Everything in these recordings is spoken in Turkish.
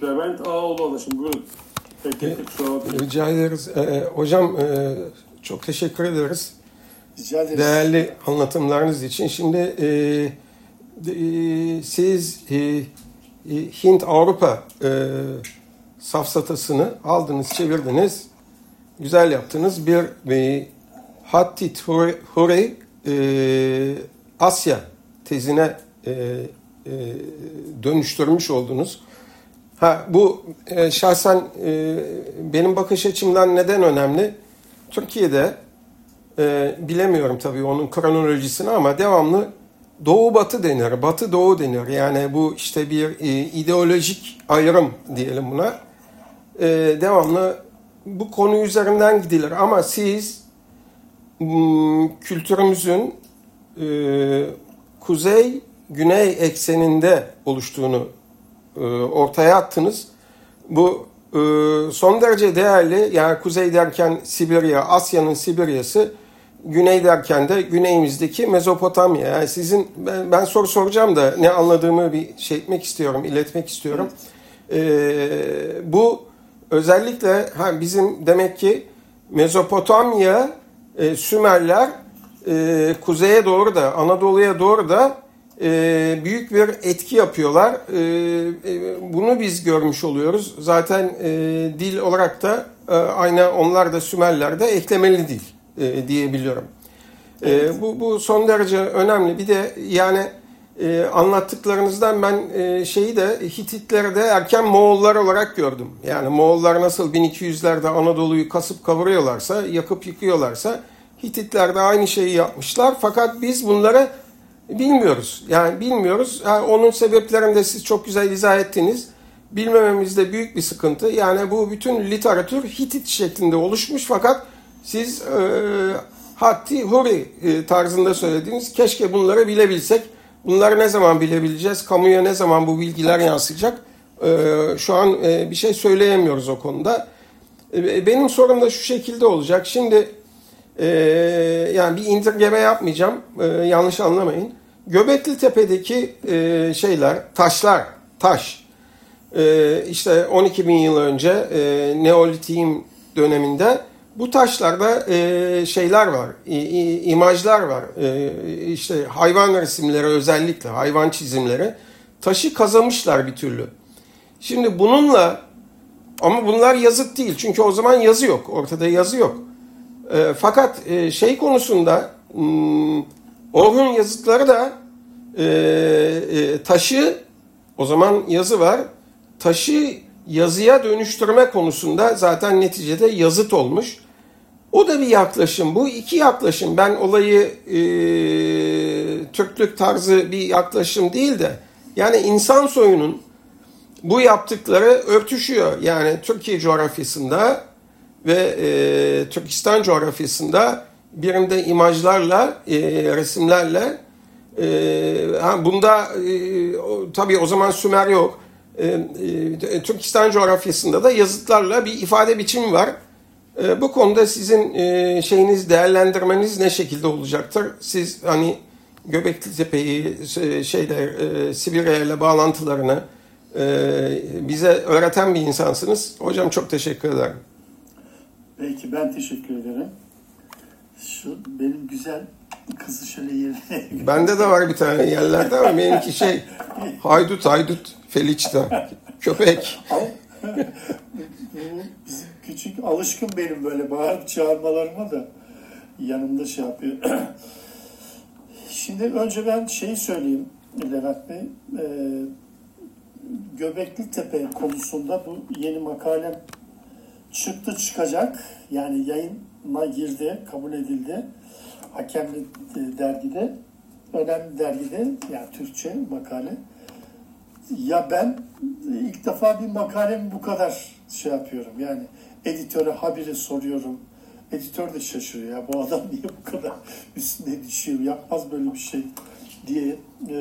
Levent Ağoğlu Alaşım. Buyurun. Peki. Rica ederiz. Hocam çok teşekkür ederiz. Rica ederiz. Değerli anlatımlarınız için. Şimdi siz Hint-Avrupa safsatasını aldınız, çevirdiniz. Güzel yaptınız. Bir Hattit Huri Asya tezine dönüştürmüş oldunuz. Bu şahsen benim bakış açımdan neden önemli? Türkiye'de bilemiyorum tabii onun kronolojisini ama devamlı Doğu Batı denir, Batı Doğu denir. Yani bu işte bir ideolojik ayrım diyelim buna. Devamlı bu konu üzerinden gidilir ama siz kültürümüzün kuzey-güney ekseninde oluştuğunu ortaya attınız. Bu son derece değerli. Yani kuzey derken Sibirya, Asya'nın Sibirya'sı, güney derken de güneyimizdeki Mezopotamya. Yani sizin ben soru soracağım da ne anladığımı bir şey etmek istiyorum, iletmek istiyorum. Bu özellikle bizim demek ki Mezopotamya, Sümerler kuzeye doğru da Anadolu'ya doğru da büyük bir etki yapıyorlar. Bunu biz görmüş oluyoruz. Zaten dil olarak da aynı onlar da Sümerler de eklemeli dil diyebiliyorum. Bu son derece önemli. Bir de yani anlattıklarınızdan ben şeyi de Hititleri de erken Moğollar olarak gördüm. Yani Moğollar nasıl 1200'lerde Anadolu'yu kasıp kavuruyorlarsa, yakıp yıkıyorlarsa Hititler de aynı şeyi yapmışlar. Fakat biz bunları bilmiyoruz. Yani bilmiyoruz. Onun sebeplerini de siz çok güzel izah ettiniz. Bilmememizde büyük bir sıkıntı. Yani bu bütün literatür Hitit şeklinde oluşmuş fakat siz Hatti Huri tarzında söylediğiniz keşke bunları bilebilsek. Bunları ne zaman bilebileceğiz? Kamuya ne zaman bu bilgiler yansıyacak? Şu an bir şey söyleyemiyoruz o konuda. Benim sorum da şu şekilde olacak. Şimdi yani bir indirgeme yapmayacağım. Yanlış anlamayın. Göbekli Tepe'deki taş. İşte 12 bin yıl önce Neolitik döneminde bu taşlarda şeyler var, imajlar var. İşte hayvan resimleri, özellikle hayvan çizimleri. Taşı kazımışlar bir türlü. Şimdi bununla, ama bunlar yazıt değil. Çünkü o zaman yazı yok. Ortada yazı yok. Fakat şey konusunda Orhun yazıtları da taşı, o zaman yazı var. Taşı yazıya dönüştürme konusunda zaten neticede yazıt olmuş. O da bir yaklaşım. Bu iki yaklaşım. Ben olayı Türklük tarzı bir yaklaşım değil de yani insan soyunun bu yaptıkları örtüşüyor. Yani Türkiye coğrafyasında ve Türkistan coğrafyasında birinde imajlarla, resimlerle bunda tabii o zaman Sümer yok. Türkistan coğrafyasında da yazıtlarla bir ifade biçimi var. Bu konuda sizin şeyiniz, değerlendirmeniz ne şekilde olacaktır? Siz hani Göbekli Tepe'yi Sibirya ile bağlantılarını bize öğreten bir insansınız. Hocam çok teşekkür ederim. Peki ben teşekkür ederim. Şu benim güzel kızı şöyle yerine... Bende de var bir tane yerlerde ama benimki haydut Feliç'te köpek. Bizim küçük alışkın benim böyle bağırıp çağırmalarıma da yanımda şey yapıyor. Şimdi önce ben şeyi söyleyeyim Levent Bey. Göbekli Tepe konusunda bu yeni makalem çıkacak. Yani yayına girdi, kabul edildi. Hakemli dergide, önemli dergide, yani Türkçe makale. Ya ben ilk defa bir makalemi bu kadar şey yapıyorum. Yani editöre habire soruyorum. Editör de şaşırıyor. Ya bu adam niye bu kadar üstüne düşüyor? Yapmaz böyle bir şey diye.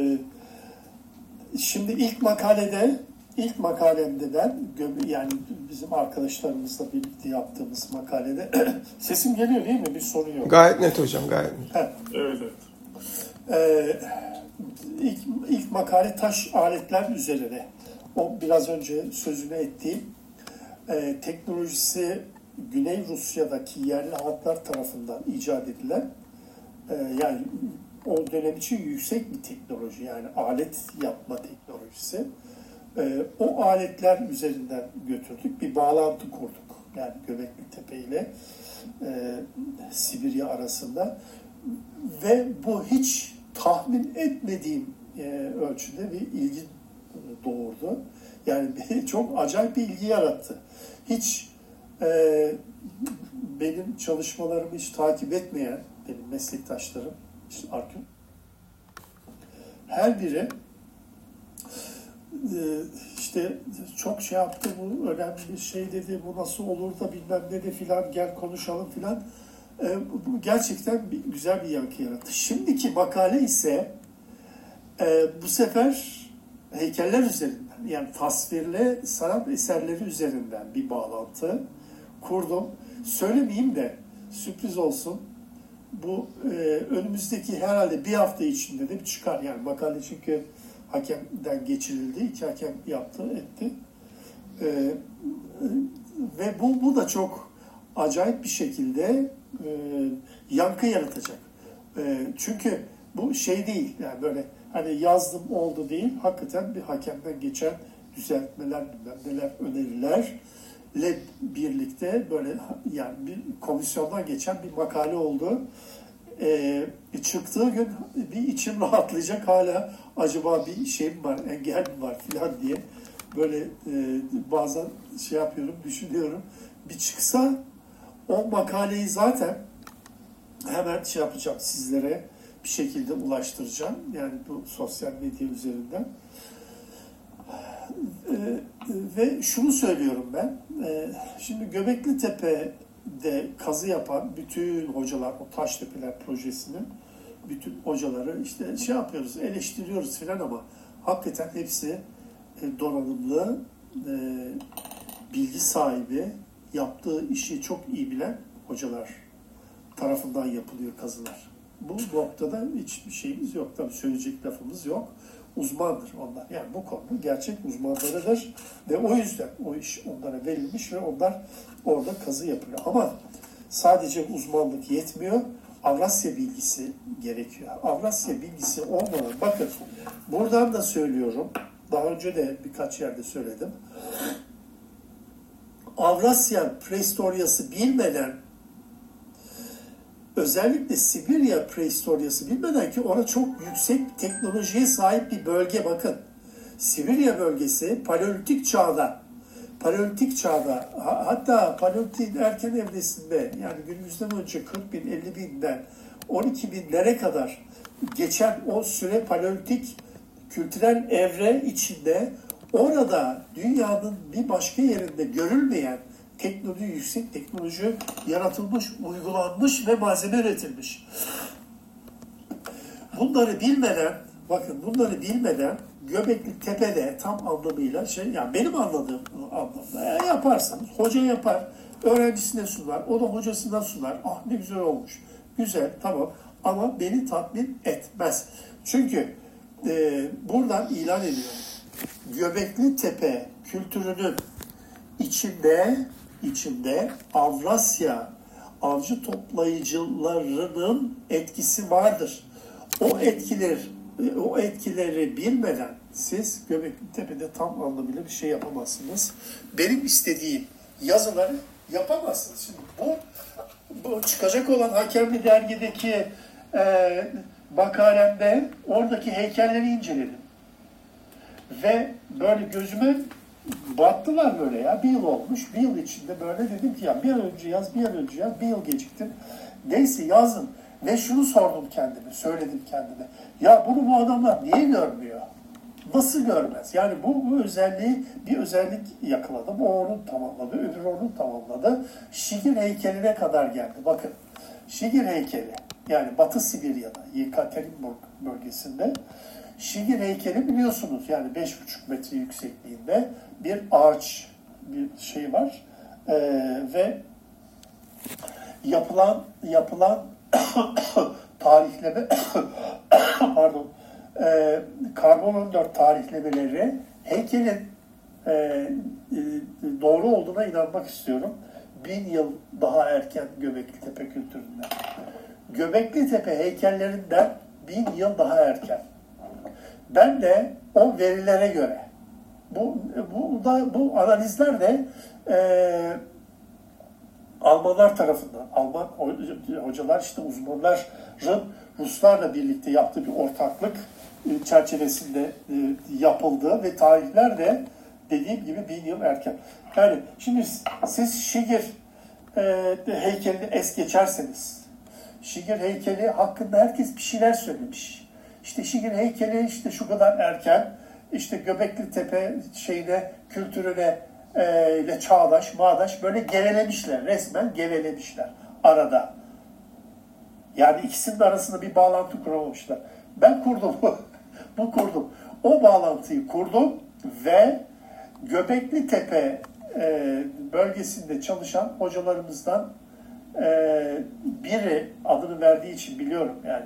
Şimdi ilk makalemde ben yani bizim arkadaşlarımızla birlikte yaptığımız makalede sesim geliyor değil mi? Bir sorun yok. Gayet net hocam, gayet net. Evet. İlk makale taş aletler üzerine o biraz önce sözünü ettiğim teknolojisi Güney Rusya'daki yerli halklar tarafından icat edilen yani o dönem için yüksek bir teknoloji, yani alet yapma teknolojisi. O aletler üzerinden götürdük. Bir bağlantı kurduk. Yani Göbekli Tepe ile Sibirya arasında. Ve bu hiç tahmin etmediğim ölçüde bir ilgi doğurdu. Yani çok acayip bir ilgi yarattı. Hiç benim çalışmalarımı hiç takip etmeyen benim meslektaşlarım, işte her biri işte çok şey yaptı, bu önemli bir şey dedi, bu nasıl olur da bilmem ne de filan, gel konuşalım filan. Bu gerçekten güzel bir yankı yarattı. Şimdiki makale ise bu sefer heykeller üzerinden, yani tasvirli sanat eserleri üzerinden bir bağlantı kurdum. Söylemeyeyim de sürpriz olsun. Bu önümüzdeki herhalde bir hafta içinde de bir çıkar. Yani makale çünkü hakemden geçirildi. 2 hakem yaptı, etti. Ve bu da çok acayip bir şekilde yankı yaratacak. Çünkü bu şey değil, yani böyle hani yazdım oldu değil, hakikaten bir hakemden geçen düzeltmeler, neler, önerilerle birlikte böyle yani bir komisyondan geçen bir makale oldu. Çıktığı gün bir içim rahatlayacak, hala acaba bir şey mi var, engel mi var filan diye böyle bazen şey yapıyorum, düşünüyorum. Bir çıksa o makaleyi zaten hemen şey yapacağım, sizlere bir şekilde ulaştıracağım. Yani bu sosyal medya üzerinden. Ve şunu söylüyorum ben. Şimdi Göbekli Tepe'de kazı yapan bütün hocalar, o Taştepeler projesinin bütün hocaları işte şey yapıyoruz, eleştiriyoruz filan ama hakikaten hepsi donanımlı, bilgi sahibi, yaptığı işi çok iyi bilen hocalar tarafından yapılıyor kazılar. Bu noktada hiçbir şeyimiz yok. Tabii söyleyecek lafımız yok. Uzmandır onlar. Yani bu konuda gerçek uzmanlarıdır. Ve o yüzden o iş onlara verilmiş ve onlar orada kazı yapıyor. Ama sadece uzmanlık yetmiyor. Avrasya bilgisi gerekiyor. Avrasya bilgisi olmadan, bakın buradan da söylüyorum. Daha önce de birkaç yerde söyledim. Avrasya prehistoryası bilmeden, özellikle Sibirya prehistoryası bilmeden, ki orada çok yüksek teknolojiye sahip bir bölge, bakın. Sibirya bölgesi Paleolitik çağda, hatta Paleolitik erken evresinde, yani günümüzden önce 40 bin, 50 binden 12 binlere kadar geçen o süre Paleolitik kültürel evre içinde, orada dünyanın bir başka yerinde görülmeyen teknoloji, yüksek teknoloji yaratılmış, uygulanmış ve malzeme üretilmiş. Bunları bilmeden, bakın bunları bilmeden Göbekli Tepe'de tam anlamıyla yani benim anladığım anlamda yaparsanız, hoca yapar, öğrencisine sunar, o da hocasına sunar. Ah ne güzel olmuş. Güzel, tamam, ama beni tatmin etmez. Çünkü buradan ilan ediyorum. Göbekli Tepe kültürünün içinde Avrasya avcı toplayıcılarının etkisi vardır. O etkileri bilmeden siz Göbekli Tepe'de tam anlamıyla bir şey yapamazsınız. Benim istediğim yazıları yapamazsınız. Şimdi bu çıkacak olan Hakemli Dergi'deki makalemde oradaki heykelleri inceledim. Ve böyle gözüme battılar böyle ya. Bir yıl olmuş. Bir yıl içinde böyle dedim ki ya bir an önce yaz. Bir yıl geciktim. Neyse yazdım. Ve şunu sordum kendime. Söyledim kendime. Ya bunu bu adamlar niye görmüyor? Nasıl görmez? Yani bu özelliği, bir özellik yakaladım. O onu tamamladı. Öbürü onu tamamladı. Şigir heykeline kadar geldi. Bakın. Şigir heykeli. Yani Batı Sibirya'da. Yekaterinburg bölgesinde. Şigir heykeli biliyorsunuz, yani 5,5 metre yüksekliğinde bir ağaç, bir şey var ve yapılan tarihleme pardon, karbon 14 tarihlemeleri heykelin doğru olduğuna inanmak istiyorum. 1000 yıl daha erken Göbeklitepe kültüründen. Göbeklitepe heykellerinden 1000 yıl daha erken. Ben de o verilere göre bu analizler de Almanlar tarafından, Alman hocalar işte uzmanların Ruslarla birlikte yaptığı bir ortaklık çerçevesinde yapıldığı ve tarihler de dediğim gibi 1000 yıl erken. Yani şimdi siz Şigir heykelini es geçerseniz, Şigir heykeli hakkında herkes bir şeyler söylemiş. İşte Şigir heykeli işte şu kadar erken, işte Göbeklitepe kültürüne ile çağdaş, böyle gevelemişler. Resmen gevelemişler arada. Yani ikisinin arasında bir bağlantı kuramamışlar. Ben kurdum. kurdum. O bağlantıyı kurdum ve Göbeklitepe bölgesinde çalışan hocalarımızdan biri adını verdiği için biliyorum yani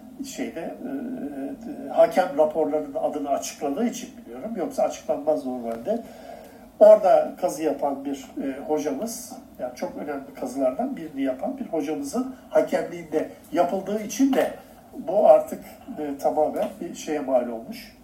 hakem raporlarının adını açıkladığı için biliyorum. Yoksa açıklanmaz normalde. Orada kazı yapan bir hocamız, yani çok önemli kazılardan birini yapan bir hocamızın hakemliğinde yapıldığı için de bu artık tamamen bir şeye mal olmuş.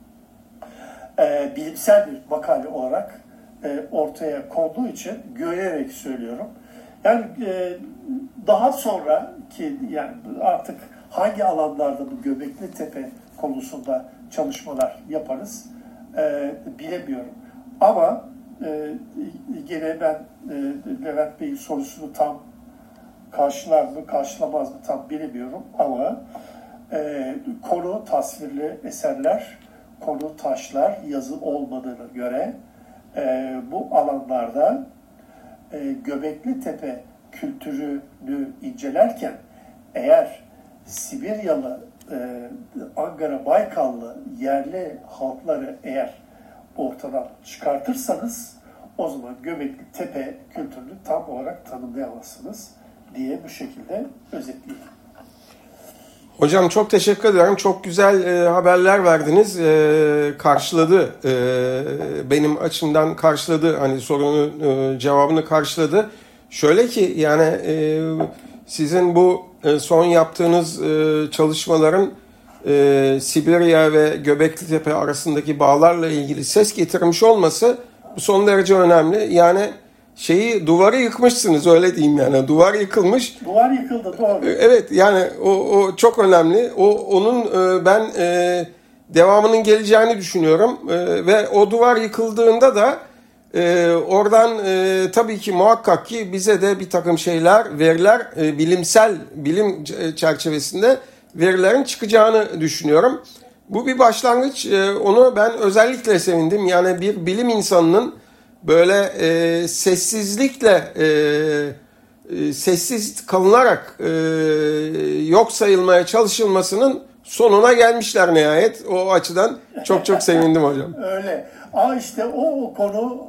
Bilimsel bir makale olarak ortaya konduğu için görerek söylüyorum. Yani daha sonraki yani artık hangi alanlarda bu Göbeklitepe konusunda çalışmalar yaparız bilemiyorum. Ama gene ben Levent Bey'in sorusunu tam karşılar mı, karşılamaz mı tam bilemiyorum. Ama konu tasvirli eserler, konu taşlar, yazı olmadığına göre bu alanlarda Göbeklitepe kültürünü incelerken eğer Sibiryalı, Angara, Baykallı yerli halkları eğer ortadan çıkartırsanız o zaman Göbeklitepe kültürünü tam olarak tanımlayamazsınız diye bu şekilde özetleyeyim. Hocam çok teşekkür ederim. Çok güzel haberler verdiniz. Karşıladı. Benim açımdan karşıladı. Hani sorunun cevabını karşıladı. Şöyle ki yani sizin bu son yaptığınız çalışmaların Sibirya ve Göbeklitepe arasındaki bağlarla ilgili ses getirmiş olması bu son derece önemli. Yani duvarı yıkmışsınız öyle diyeyim yani. Duvar yıkılmış. Duvar yıkıldı doğru. Evet yani o çok önemli. Onun ben devamının geleceğini düşünüyorum. Ve o duvar yıkıldığında da oradan tabii ki muhakkak ki bize de bir takım veriler bilim çerçevesinde verilerin çıkacağını düşünüyorum. Bu bir başlangıç. Onu ben özellikle sevindim. Yani bir bilim insanının böyle sessiz kalınarak yok sayılmaya çalışılmasının sonuna gelmişler nihayet. O açıdan çok çok sevindim hocam. Öyle. İşte o konu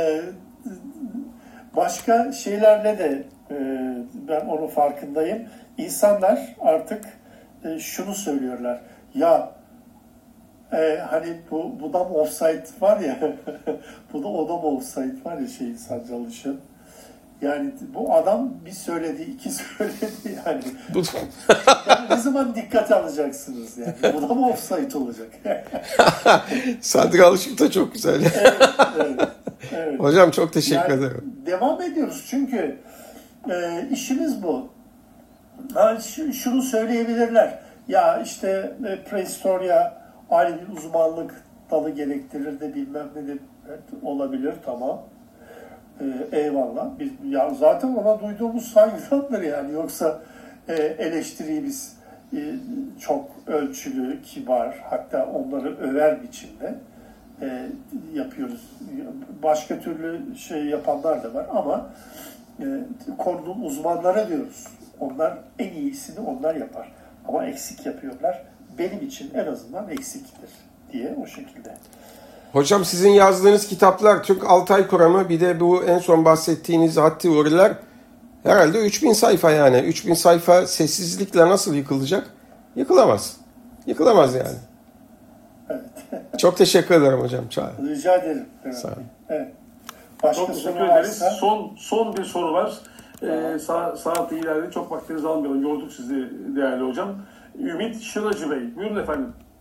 başka şeylerle de ben onun farkındayım. İnsanlar artık şunu söylüyorlar. Ya hani bu da mı offside var ya bu da o da mı offside var ya Sancalış'ın. Yani bu adam bir söyledi, iki söyledi yani. Yani ne zaman dikkate alacaksınız yani? Bu da mı offside olacak? Sadri Alışık da çok güzel. Evet. Hocam çok teşekkür ederim. Devam ediyoruz çünkü işimiz bu. Şunu söyleyebilirler. Ya işte prehistorya ayrı bir uzmanlık dalı gerektirir de bilmem ne de olabilir, tamam. Eyvallah. Ya zaten ona duyduğumuz saygıdandır yani. Yoksa eleştiriyi biz çok ölçülü, kibar, hatta onları över biçimde yapıyoruz. Başka türlü yapanlar da var ama konunun uzmanları diyoruz. Onlar en iyisini onlar yapar. Ama eksik yapıyorlar. Benim için en azından eksiktir diye o şekilde. Hocam sizin yazdığınız kitaplar Türk Altay Kuramı, bir de bu en son bahsettiğiniz Haddi Uriler herhalde 3000 sayfa yani. 3000 sayfa sessizlikle nasıl yıkılacak? Yıkılamaz. Yıkılamaz yani. Çok teşekkür ederim hocam. Sağ olun. Rica ederim. Evet. Sağ olun. Evet. Başka Çok teşekkür soru ederiz. varsa Son bir soru var. Saat ilerledi. Çok vaktinizi almayalım. Yorduk sizi değerli hocam. Ümit Şıracı Bey. Buyurun efendim.